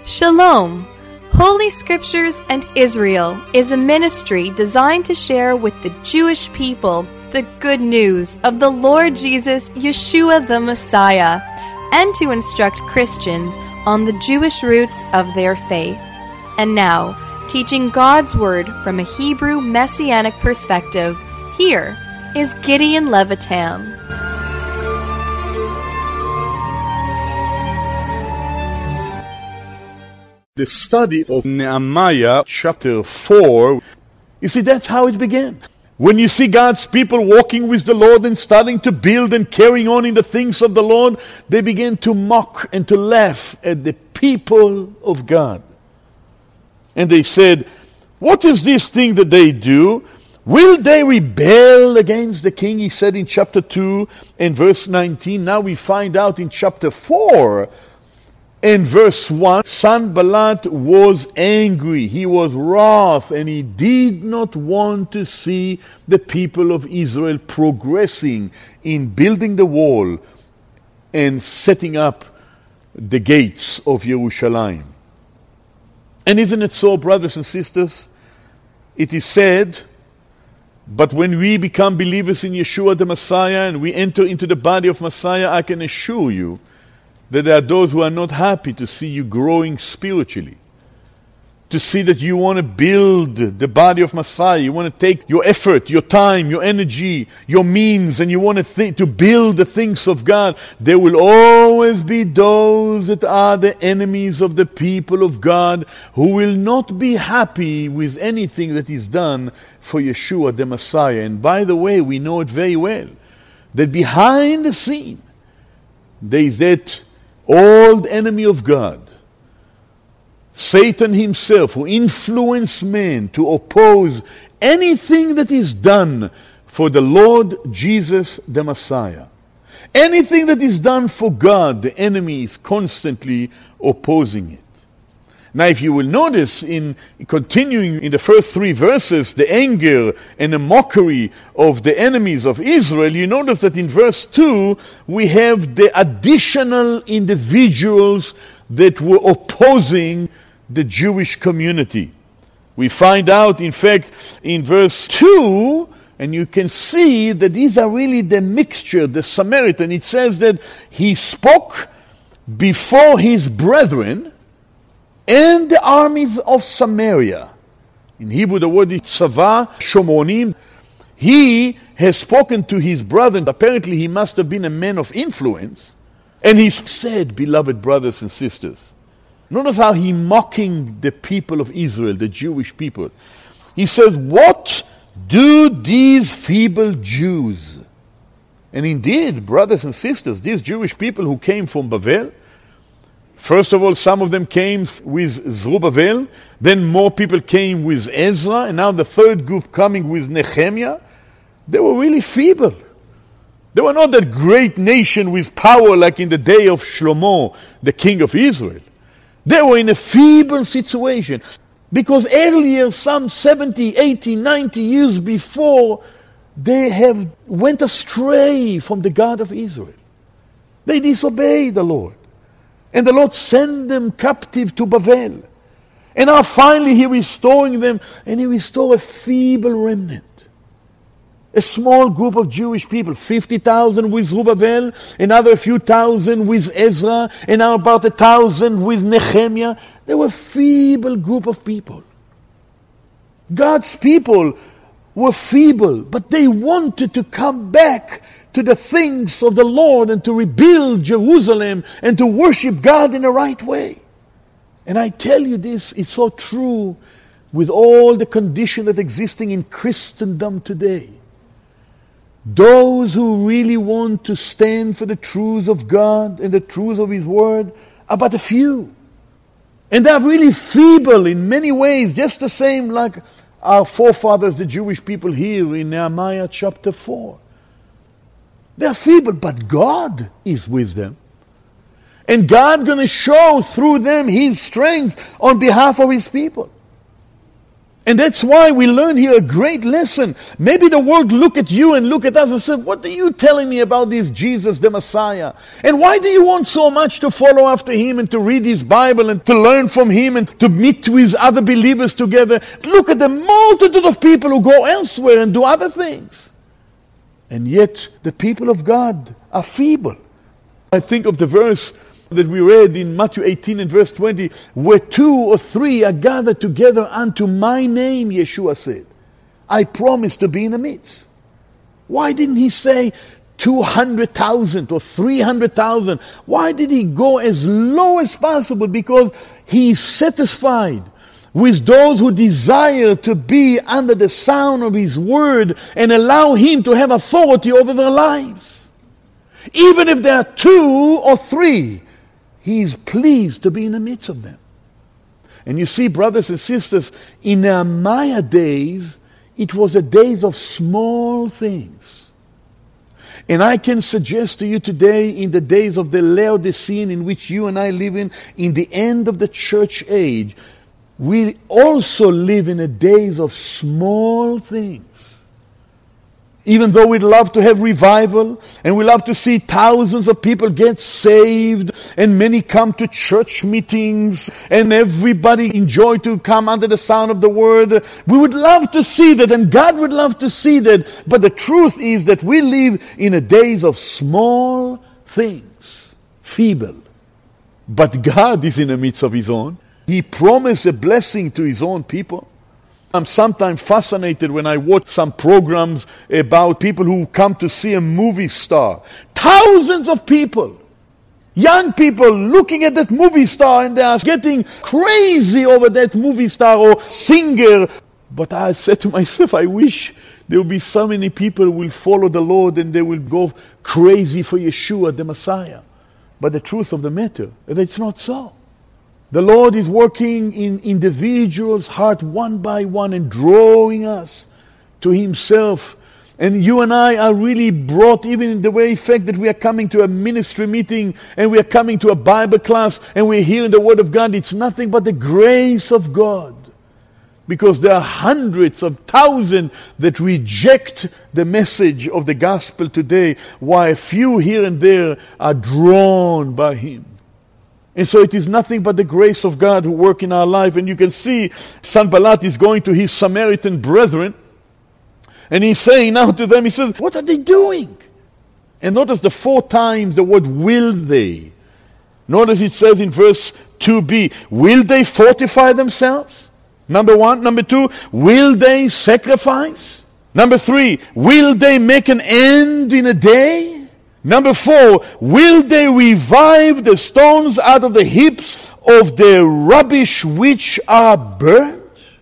Shalom! Holy Scriptures and Israel is a ministry designed to share with the Jewish people the good news of the Lord Jesus, Yeshua the Messiah, and to instruct Christians on the Jewish roots of their faith. And now, teaching God's Word from a Hebrew Messianic perspective, here is Gideon Levitam. The study of Nehemiah chapter 4, you see, that's how it began. When you see God's people walking with the Lord and starting to build and carrying on in the things of the Lord, they begin to mock and to laugh at the people of God. And they said, what is this thing that they do? Will they rebel against the king? He said in chapter 2 and verse 19. Now we find out in chapter 4 and verse 1, Sanballat was angry, he was wroth, and he did not want to see the people of Israel progressing in building the wall and setting up the gates of Jerusalem. And isn't it so, brothers and sisters? It is said, but when we become believers in Yeshua the Messiah and we enter into the body of Messiah, I can assure you that there are those who are not happy to see you growing spiritually, to see that you want to build the body of Messiah, you want to take your effort, your time, your energy, your means, and you want to build the things of God. There will always be those that are the enemies of the people of God who will not be happy with anything that is done for Yeshua the Messiah. And by the way, we know it very well, that behind the scene, there is that old enemy of God, Satan himself, who influenced men to oppose anything that is done for the Lord Jesus the Messiah. Anything that is done for God, the enemy is constantly opposing it. Now, if you will notice, in continuing in the first 3 verses, the anger and the mockery of the enemies of Israel, you notice that in verse 2, we have the additional individuals that were opposing the Jewish community. We find out, in fact, in verse 2, and you can see that these are really the mixture, the Samaritan. It says that he spoke before his brethren and the armies of Samaria. In Hebrew, the word is Tzava Shomronim. He has spoken to his brethren. Apparently, he must have been a man of influence. And he said, beloved brothers and sisters, notice how he mocking the people of Israel, the Jewish people. He says, what do these feeble Jews? And indeed, brothers and sisters, these Jewish people who came from Babel, first of all, some of them came with Zerubbabel, then more people came with Ezra, and now the third group coming with Nehemiah. They were really feeble. They were not that great nation with power like in the day of Shlomo, the king of Israel. They were in a feeble situation, because earlier, some 70, 80, 90 years before, they have went astray from the God of Israel. They disobeyed the Lord. And the Lord sent them captive to Babel. And now finally He restoring them, and He restored a feeble remnant. A small group of Jewish people, 50,000 with Zerubbabel, another few thousand with Ezra, and now about 1,000 with Nehemiah. They were a feeble group of people. God's people were feeble, but they wanted to come back to the things of the Lord and to rebuild Jerusalem and to worship God in the right way. And I tell you this is so true with all the condition that existing in Christendom today. Those who really want to stand for the truths of God and the truths of His Word are but a few. And they are really feeble in many ways, just the same like our forefathers, the Jewish people here in Nehemiah chapter 4. They are feeble, but God is with them. And God going to show through them His strength on behalf of His people. And that's why we learn here a great lesson. Maybe the world look at you and look at us and say, what are you telling me about this Jesus the Messiah? And why do you want so much to follow after him and to read his Bible and to learn from him and to meet with other believers together? Look at the multitude of people who go elsewhere and do other things. And yet the people of God are feeble. I think of the verse that we read in Matthew 18 and verse 20, where 2 or 3 are gathered together unto my name, Yeshua said, I promise to be in the midst. Why didn't he say 200,000 or 300,000? Why did he go as low as possible? Because he is satisfied with those who desire to be under the sound of his word and allow him to have authority over their lives. Even if there are 2 or 3, he is pleased to be in the midst of them. And you see, brothers and sisters, in Nehemiah days, it was the days of small things. And I can suggest to you today, in the days of the Laodicean in which you and I live in the end of the church age, we also live in the days of small things. Even though we'd love to have revival, and we love to see thousands of people get saved, and many come to church meetings, and everybody enjoy to come under the sound of the word, we would love to see that, and God would love to see that. But the truth is that we live in a days of small things, feeble. But God is in the midst of his own. He promised a blessing to his own people. I'm sometimes fascinated when I watch some programs about people who come to see a movie star. Thousands of people, young people looking at that movie star, and they are getting crazy over that movie star or singer. But I said to myself, I wish there will be so many people who will follow the Lord and they will go crazy for Yeshua, the Messiah. But the truth of the matter is that it's not so. The Lord is working in individuals' heart one by one and drawing us to himself. And you and I are really brought, even in the way fact that we are coming to a ministry meeting and we are coming to a Bible class and we're hearing the Word of God. It's nothing but the grace of God. Because there are hundreds of thousands that reject the message of the gospel today, while a few here and there are drawn by him. And so it is nothing but the grace of God who work in our life. And you can see Sanballat is going to his Samaritan brethren, and he's saying now to them, he says, what are they doing? And notice the 4 times the word will they. Notice it says in verse 2b, will they fortify themselves? Number 1. Number 2, will they sacrifice? Number 3, will they make an end in a day? Number 4, will they revive the stones out of the heaps of the rubbish which are burnt?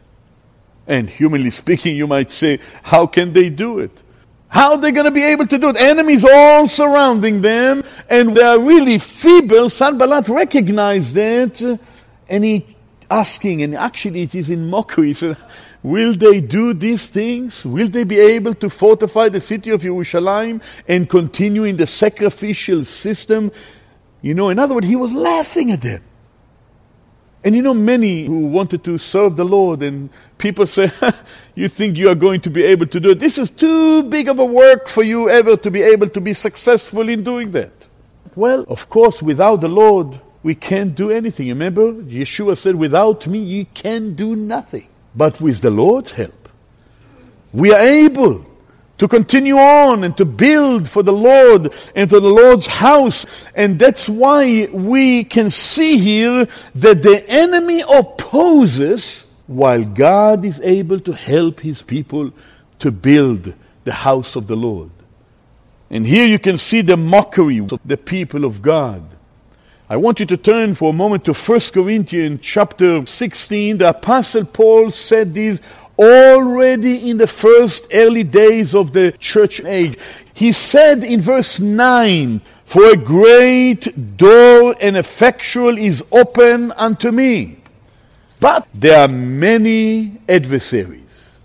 And humanly speaking, you might say, how can they do it? How are they going to be able to do it? Enemies all surrounding them, and they are really feeble. Sanballat recognized that, and he asking, and actually it is in mockery, he said, will they do these things? Will they be able to fortify the city of Jerusalem and continue in the sacrificial system? You know, in other words, he was laughing at them. And you know, many who wanted to serve the Lord, and people say, you think you are going to be able to do it? This is too big of a work for you ever to be able to be successful in doing that. Well, of course, without the Lord, we can't do anything. Remember, Yeshua said, without me, you can do nothing. But with the Lord's help, we are able to continue on and to build for the Lord and for the Lord's house. And that's why we can see here that the enemy opposes while God is able to help his people to build the house of the Lord. And here you can see the mockery of the people of God. I want you to turn for a moment to 1 Corinthians chapter 16. The Apostle Paul said this already in the first early days of the church age. He said in verse 9, for a great door and effectual is open unto me, but there are many adversaries.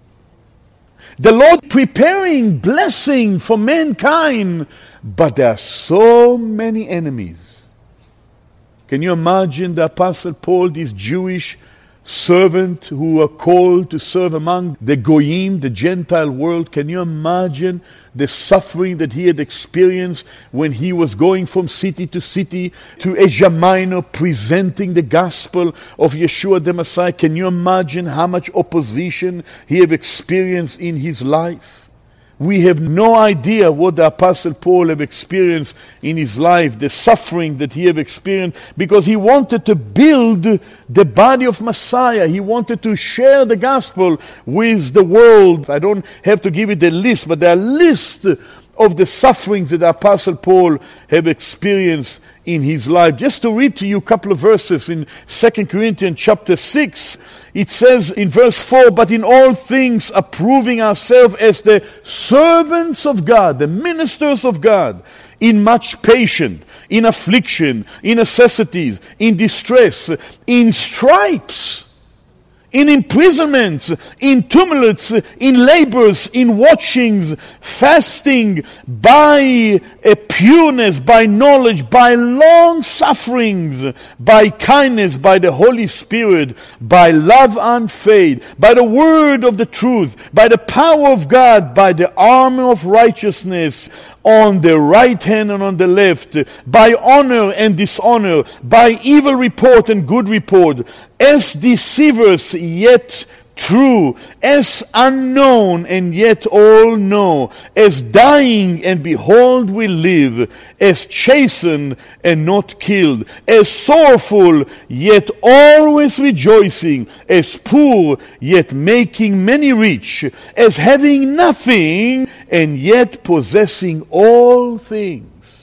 The Lord preparing blessing for mankind, but there are so many enemies. Can you imagine the Apostle Paul, this Jewish servant who are called to serve among the Goyim, the Gentile world. Can you imagine the suffering that he had experienced when he was going from city to city to Asia Minor, presenting the gospel of Yeshua the Messiah? Can you imagine how much opposition he had experienced in his life? We have no idea what the Apostle Paul have experienced in his life, the suffering that he have experienced, because he wanted to build the body of Messiah. He wanted to share the gospel with the world. I don't have to give you the list, but there are lists of the sufferings that the Apostle Paul have experienced in his life. Just to read to you a couple of verses in 2 Corinthians chapter 6, it says in verse 4, "But in all things approving ourselves as the servants of God, the ministers of God, in much patience, in affliction, in necessities, in distress, in stripes, in imprisonments, in tumults, in labors, in watchings, fasting, by a pureness, by knowledge, by long sufferings, by kindness, by the Holy Spirit, by love unfeigned, by the word of the truth, by the power of God, by the armor of righteousness, on the right hand and on the left, by honor and dishonor, by evil report and good report, as deceivers yet true, as unknown and yet all know, as dying and behold we live, as chastened and not killed, as sorrowful yet always rejoicing, as poor yet making many rich, as having nothing and yet possessing all things."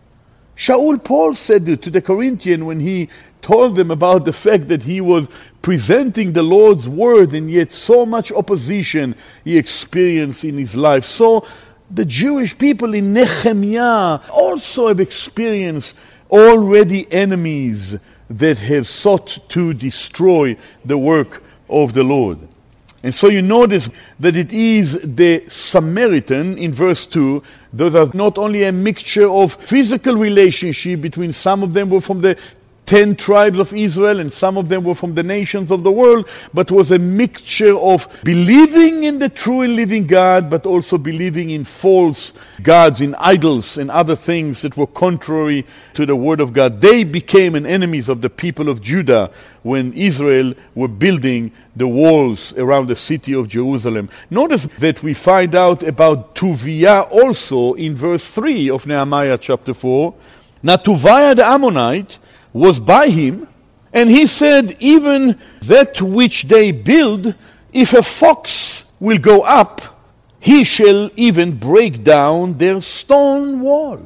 Shaul Paul said it to the Corinthians when he told them about the fact that he was presenting the Lord's word, and yet so much opposition he experienced in his life. So the Jewish people in Nehemiah also have experienced already enemies that have sought to destroy the work of the Lord. And so you notice that it is the Samaritan in verse 2 that are not only a mixture of physical relationship between some of them were from the 10 tribes of Israel, and some of them were from the nations of the world, but was a mixture of believing in the true and living God, but also believing in false gods, in idols, and other things that were contrary to the word of God. They became an enemies of the people of Judah when Israel were building the walls around the city of Jerusalem. Notice that we find out about Tobiah also in verse 3 of Nehemiah chapter 4. Now Tobiah the Ammonite was by him, and he said, "Even that which they build, if a fox will go up, he shall even break down their stone wall."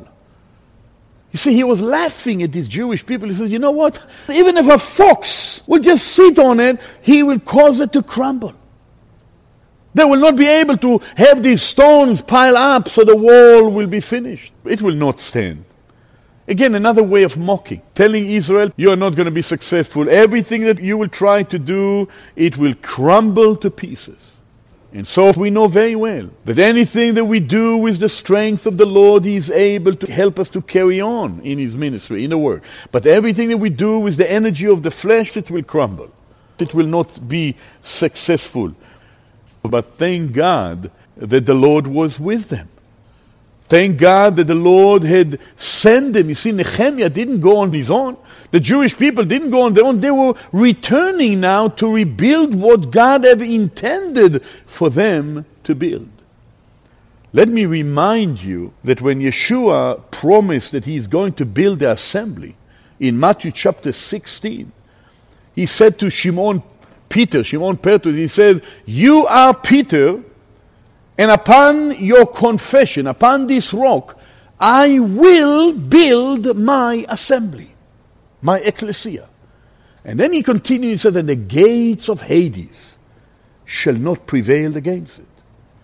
You see, he was laughing at these Jewish people. He says, you know what? Even if a fox will just sit on it, he will cause it to crumble. They will not be able to have these stones pile up so the wall will be finished. It will not stand. Again, another way of mocking, telling Israel, you are not going to be successful. Everything that you will try to do, it will crumble to pieces. And so we know very well that anything that we do with the strength of the Lord, He is able to help us to carry on in His ministry, in the work. But everything that we do with the energy of the flesh, it will crumble. It will not be successful. But thank God that the Lord was with them. Thank God that the Lord had sent them. You see, Nehemiah didn't go on his own. The Jewish people didn't go on their own. They were returning now to rebuild what God had intended for them to build. Let me remind you that when Yeshua promised that He is going to build the assembly, in Matthew chapter 16, He said to Shimon Petrus, He says, "You are Peter, and upon your confession, upon this rock, I will build my assembly, my ecclesia." And then He continues, and the gates of Hades shall not prevail against it.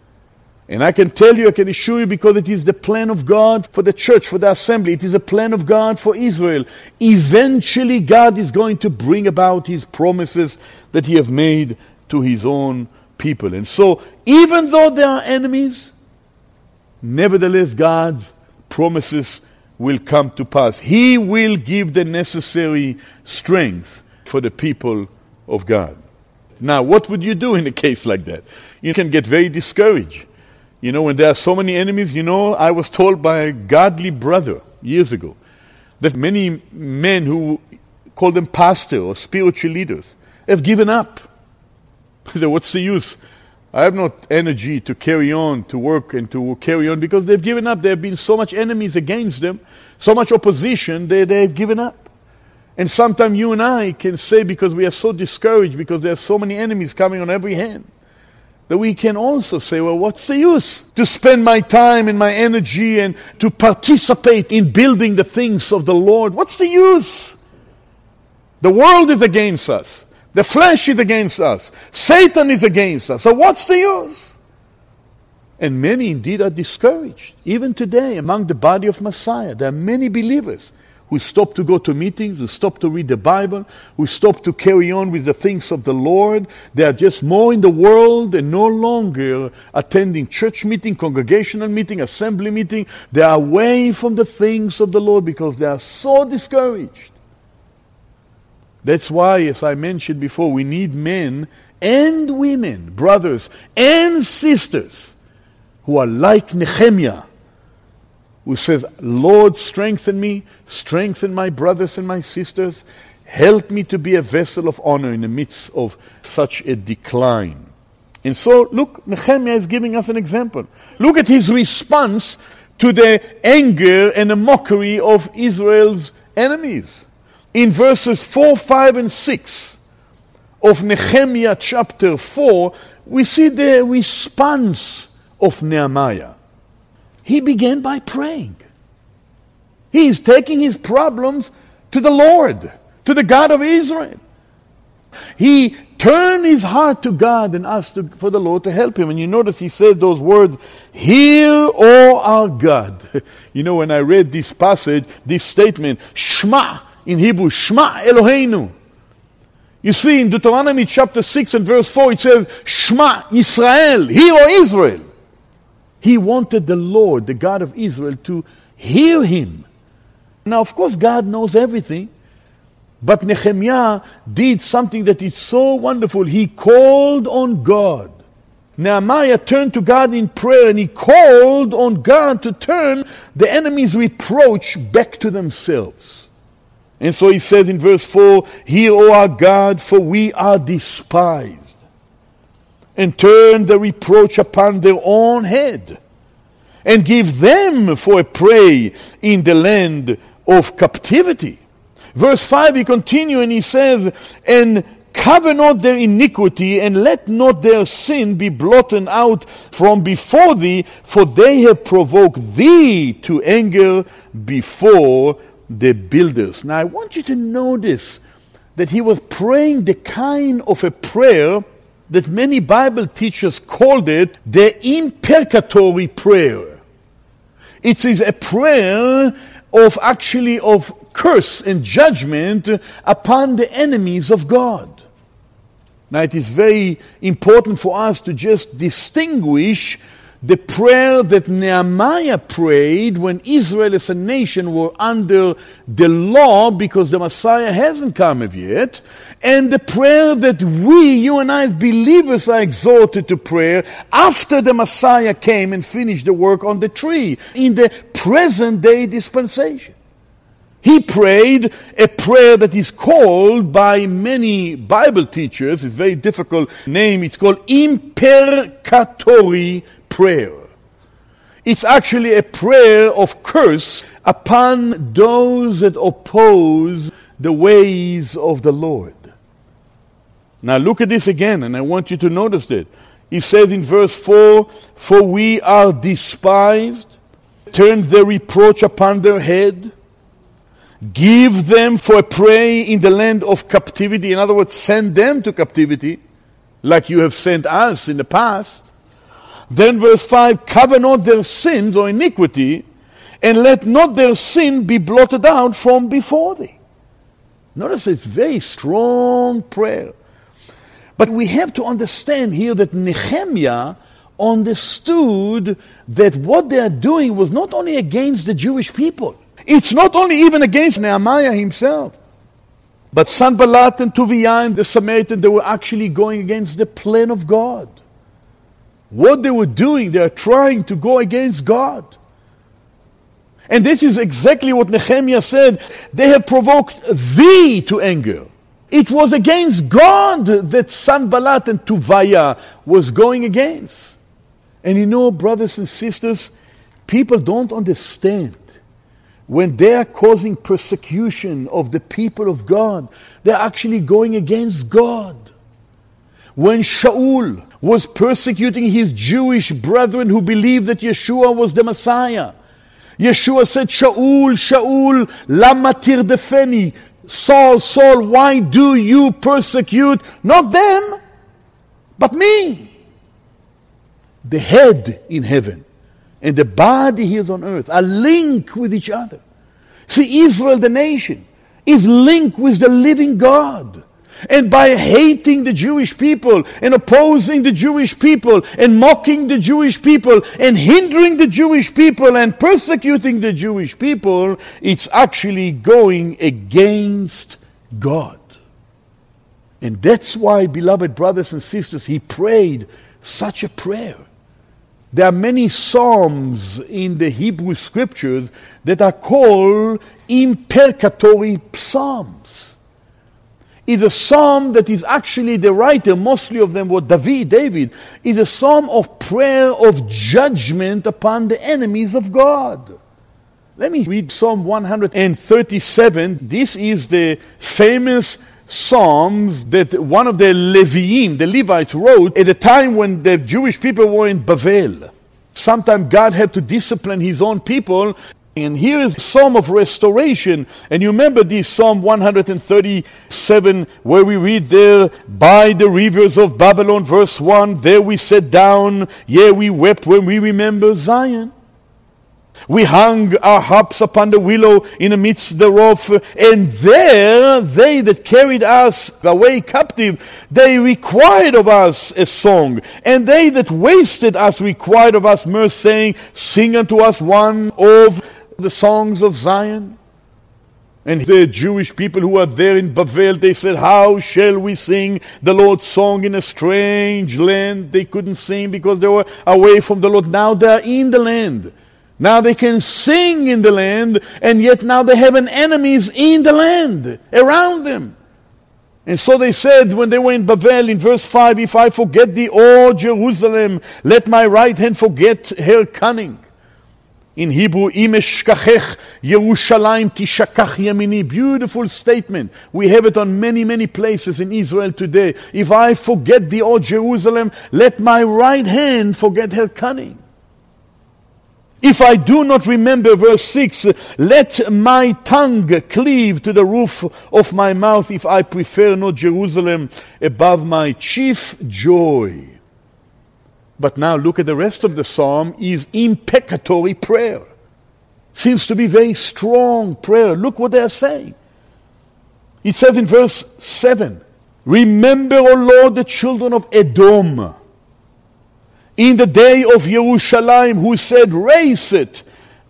And I can tell you, I can assure you, because it is the plan of God for the church, for the assembly. It is a plan of God for Israel. Eventually God is going to bring about His promises that He has made to His own people. And so, even though there are enemies, nevertheless God's promises will come to pass. He will give the necessary strength for the people of God. Now, what would you do in a case like that? You can get very discouraged. When there are so many enemies, I was told by a godly brother years ago that many men who call them pastor or spiritual leaders have given up. They say, what's the use? I have not energy to carry on, to work and to carry on, because they've given up. There have been so much enemies against them, so much opposition, they've given up. And sometimes you and I can say, because we are so discouraged, because there are so many enemies coming on every hand, that we can also say, well, what's the use to spend my time and my energy and to participate in building the things of the Lord? What's the use? The world is against us. The flesh is against us. Satan is against us. So what's the use? And many indeed are discouraged. Even today, among the body of Messiah, there are many believers who stop to go to meetings, who stop to read the Bible, who stop to carry on with the things of the Lord. They are just more in the world and no longer attending church meeting, congregational meeting, assembly meeting. They are away from the things of the Lord because they are so discouraged. That's why, as I mentioned before, we need men and women, brothers and sisters, who are like Nehemiah, who says, Lord, strengthen me, strengthen my brothers and my sisters, help me to be a vessel of honor in the midst of such a decline. And so, look, Nehemiah is giving us an example. Look at his response to the anger and the mockery of Israel's enemies. In verses 4, 5, and 6 of Nehemiah chapter 4, we see the response of Nehemiah. He began by praying. He is taking his problems to the Lord, to the God of Israel. He turned his heart to God and asked for the Lord to help him. And you notice he says those words, "Hear, O our God." When I read this passage, this statement, Shema, in Hebrew, Shema Eloheinu. You see, in Deuteronomy chapter 6 and verse 4, it says, Shema Israel, hear, O Israel. He wanted the Lord, the God of Israel, to hear him. Now, of course, God knows everything. But Nehemiah did something that is so wonderful. He called on God. Nehemiah turned to God in prayer and he called on God to turn the enemy's reproach back to themselves. And so he says in verse 4, "Hear, O our God, for we are despised, and turn the reproach upon their own head, and give them for a prey in the land of captivity." Verse 5, he continues and he says, "And cover not their iniquity, and let not their sin be blotted out from before thee, for they have provoked thee to anger before the builders." Now I want you to notice that he was praying the kind of a prayer that many Bible teachers called it the imprecatory prayer. It is a prayer of curse and judgment upon the enemies of God. Now it is very important for us to just distinguish the prayer that Nehemiah prayed when Israel as a nation were under the law because the Messiah hasn't come yet, and the prayer that you and I as believers are exhorted to pray after the Messiah came and finished the work on the tree, in the present day dispensation. He prayed a prayer that is called by many Bible teachers, it's a very difficult name, it's called imprecatory prayer. It's actually a prayer of curse upon those that oppose the ways of the Lord. Now look at this again, and I want you to notice that. He says in verse 4, "For we are despised, turn their reproach upon their head, give them for a prey in the land of captivity." In other words, send them to captivity, like you have sent us in the past. Then verse 5, "Cover not their sins or iniquity, and let not their sin be blotted out from before thee." Notice it's very strong prayer. But we have to understand here that Nehemiah understood that what they are doing was not only against the Jewish people. It's not only even against Nehemiah himself. But Sanballat and Tobiah and the Samaritan, they were actually going against the plan of God. What they were doing, they are trying to go against God. And this is exactly what Nehemiah said. They have provoked thee to anger. It was against God that Sanballat and Tobiah was going against. And you know, brothers and sisters, people don't understand. When they are causing persecution of the people of God, they're actually going against God. When Shaul was persecuting his Jewish brethren who believed that Yeshua was the Messiah, Yeshua said, Shaul, Shaul, lama tirdefeni? Saul, Saul, why do you persecute not them, but me? The head in heaven and the body here on earth are linked with each other. See, Israel, the nation, is linked with the living God. And by hating the Jewish people and opposing the Jewish people and mocking the Jewish people and hindering the Jewish people and persecuting the Jewish people, it's actually going against God. And that's why, beloved brothers and sisters, he prayed such a prayer. There are many psalms in the Hebrew scriptures that are called imprecatory psalms. It's a psalm that is actually the writer, mostly of them were David, is a psalm of prayer of judgment upon the enemies of God. Let me read Psalm 137. This is the famous Psalms that one of the Leviim, the Levites, wrote at a time when the Jewish people were in Bavel. Sometimes God had to discipline his own people. And here is a psalm of restoration. And you remember this Psalm 137 where we read there, by the rivers of Babylon, verse 1, there we sat down, yea, we wept when we remember Zion. We hung our harps upon the willow in the midst thereof, and there they that carried us away captive, they required of us a song, and they that wasted us required of us mirth, saying, sing unto us one of the songs of Zion. And the Jewish people who are there in Bavel, they said, how shall we sing the Lord's song in a strange land? They couldn't sing because they were away from the Lord. Now they are in the land. Now they can sing in the land, and yet now they have an enemies in the land, around them. And so they said when they were in Bavel, in verse 5, if I forget thee, O Jerusalem, let my right hand forget her cunning. In Hebrew, Im eshkachech Yerushalayim tishakach yamini. Beautiful statement. We have it on many, many places in Israel today. If I forget thee, O Jerusalem, let my right hand forget her cunning. If I do not remember, verse 6, let my tongue cleave to the roof of my mouth, if I prefer not Jerusalem above my chief joy. But now look at the rest of the psalm, is imprecatory prayer. Seems to be very strong prayer. Look what they are saying. It says in verse 7, remember, O Lord, the children of Edom, in the day of Yerushalayim, who said, raise it,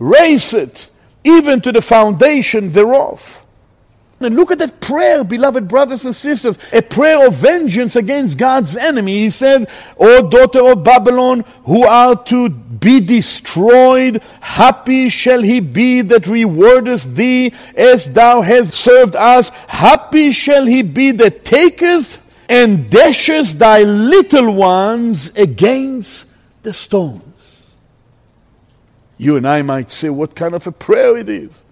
even to the foundation thereof. And look at that prayer, beloved brothers and sisters, a prayer of vengeance against God's enemy. He said, O daughter of Babylon, who are to be destroyed, happy shall he be that rewardeth thee as thou hast served us. Happy shall he be that taketh and dashes thy little ones against the stones. You and I might say, what kind of a prayer it is?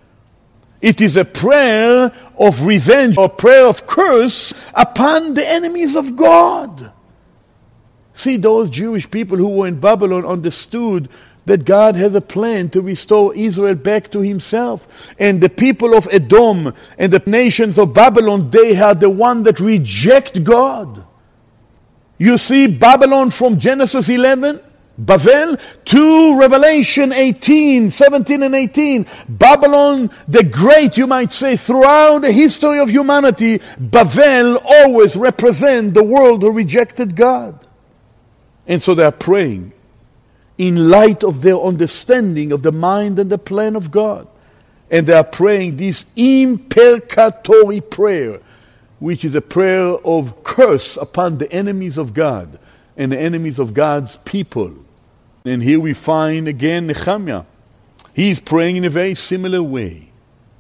It is a prayer of revenge, or prayer of curse upon the enemies of God. See, those Jewish people who were in Babylon understood that God has a plan to restore Israel back to himself. And the people of Edom and the nations of Babylon, they are the one that reject God. You see, Babylon from Genesis 11, Bavel, to Revelation 18, 17 and 18. Babylon, the great, you might say, throughout the history of humanity, Bavel always represent the world who rejected God. And so they are praying in light of their understanding of the mind and the plan of God. And they are praying this imprecatory prayer, which is a prayer of curse upon the enemies of God and the enemies of God's people. And here we find again Nehemiah. He is praying in a very similar way.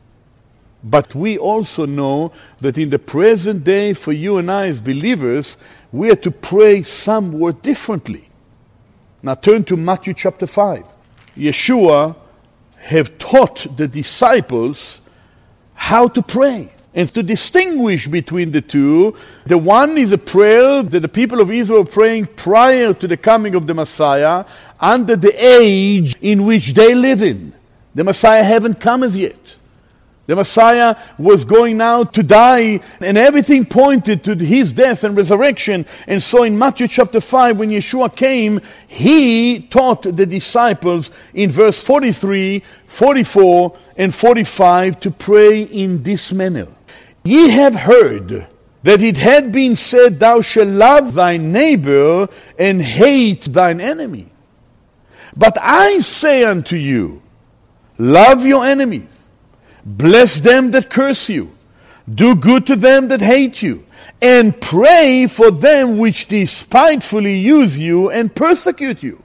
But we also know that in the present day, for you and I as believers, we are to pray somewhat differently. Now turn to Matthew chapter 5. Yeshua have taught the disciples how to pray and to distinguish between the two. The one is a prayer that the people of Israel were praying prior to the coming of the Messiah, under the age in which they live in. The Messiah haven't come as yet. The Messiah was going now to die, and everything pointed to his death and resurrection. And so in Matthew chapter 5, when Yeshua came, he taught the disciples in verse 43, 44, and 45 to pray in this manner. Ye have heard that it had been said, Thou shalt love thy neighbor and hate thine enemy. But I say unto you, love your enemies. Bless them that curse you. Do good to them that hate you. And pray for them which despitefully use you and persecute you.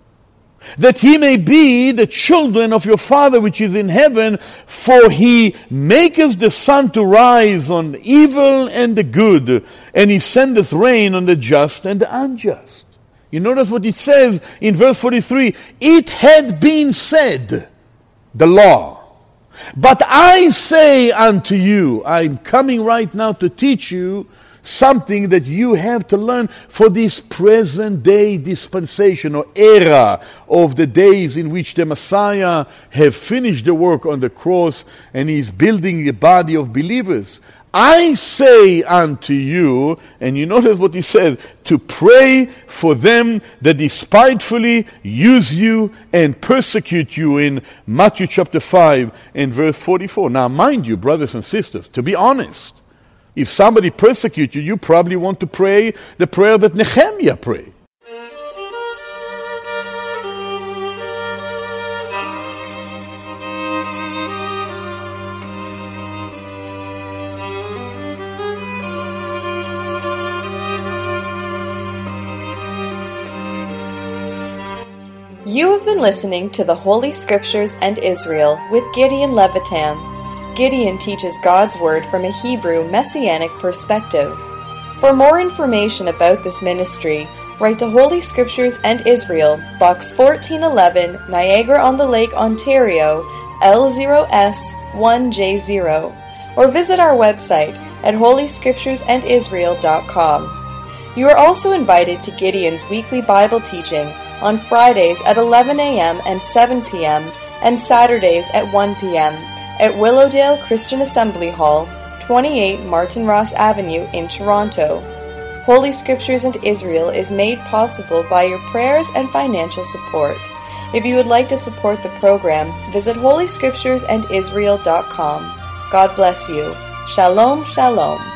That ye may be the children of your Father which is in heaven, for he maketh the sun to rise on the evil and the good, and he sendeth rain on the just and the unjust. You notice what it says in verse 43. It had been said, the law. But I say unto you, I'm coming right now to teach you something that you have to learn for this present day dispensation or era of the days in which the Messiah have finished the work on the cross and is building a body of believers. I say unto you, and you notice what he says, to pray for them that despitefully use you and persecute you in Matthew chapter 5 and verse 44. Now mind you, brothers and sisters, to be honest, if somebody persecutes you, you probably want to pray the prayer that Nehemiah prayed. You have been listening to the Holy Scriptures and Israel with Gideon Levitam. Gideon teaches God's Word from a Hebrew Messianic perspective. For more information about this ministry, write to Holy Scriptures and Israel, Box 1411, Niagara-on-the-Lake, Ontario, L0S1J0, or visit our website at holyscripturesandisrael.com. You are also invited to Gideon's weekly Bible teaching on Fridays at 11 a.m. and 7 p.m. and Saturdays at 1 p.m. at Willowdale Christian Assembly Hall, 28 Martin Ross Avenue in Toronto. Holy Scriptures and Israel is made possible by your prayers and financial support. If you would like to support the program, visit holyscripturesandisrael.com. God bless you. Shalom, shalom.